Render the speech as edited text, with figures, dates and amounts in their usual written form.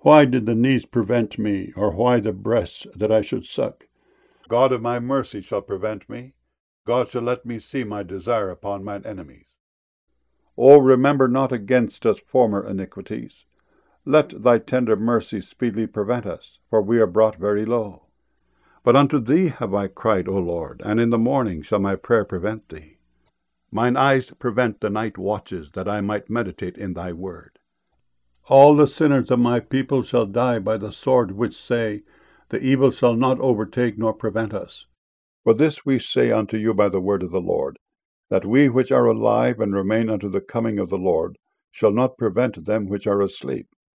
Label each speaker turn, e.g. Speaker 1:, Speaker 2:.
Speaker 1: Why did the knees prevent me, or why the breasts that I should suck? God of my mercy shall prevent me. God shall let me see my desire upon mine enemies. O remember not against us former iniquities. Let thy tender mercy speedily prevent us, for we are brought very low. But unto thee have I cried, O Lord, and in the morning shall my prayer prevent thee. Mine eyes prevent the night watches, that I might meditate in thy word. All the sinners of my people shall die by the sword, which say, the evil shall not overtake nor prevent us. For this we say unto you by the word of the Lord, that we which are alive and remain unto the coming of the Lord shall not prevent them which are asleep.